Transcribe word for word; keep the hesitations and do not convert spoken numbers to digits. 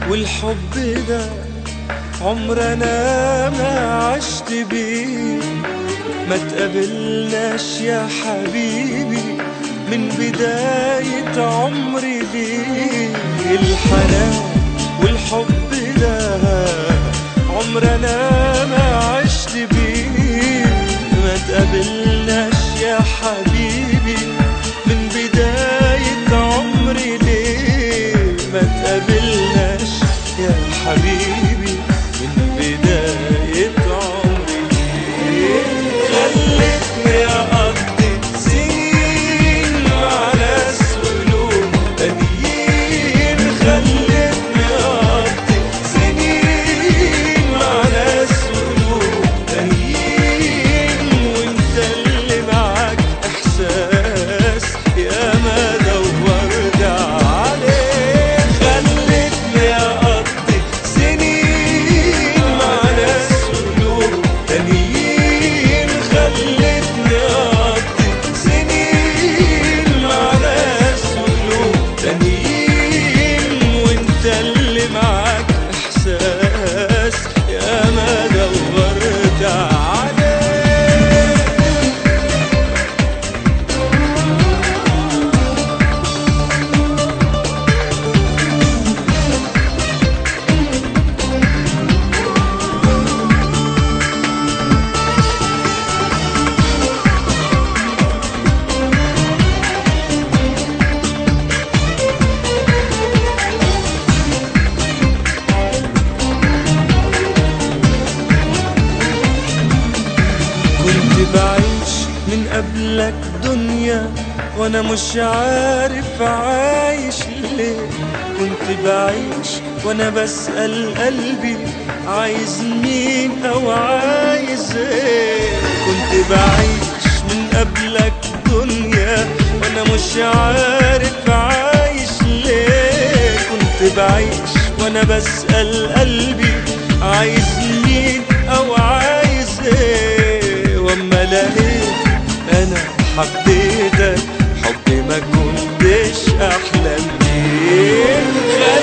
والحب ده عمرنا ما عشت بيه، ما تقابلناش يا حبيبي من بداية عمري ليه. الحنان والحب ده عمرنا ما عشت بيه، ما تقابلناش يا حبيبي من بداية عمري ليه. ما تقابلناش يا حبيبي من بداية عمري ليه. خلتني أقضي سنين مع ناس وقلوب تانيين، خلتني أقضي سنين مع ناس وقلوب تانيين، وانت اللي معاك إحساس يا ما دورت عليه. خلتني أقضي سنين مع ناس وقلوب تانيين، خلتني أقضي سنين مع ناس وقلوب تانيين، وانت اللي معاك إحساس يا ما دورت عليه. كنت بعيش من قبلك دنيا وانا مش عارف عايش ليه. كنت بعيش وانا بسأل قلبي عايز مين او عايز ايه. كنت بعيش من قبلك دنيا وانا مش عارف عايش ليه. كنت بعيش وانا بسأل قلبي عايز مين او عايز ايه. واما لقيت انا حبيتك حب ما كنتش احلم بيه.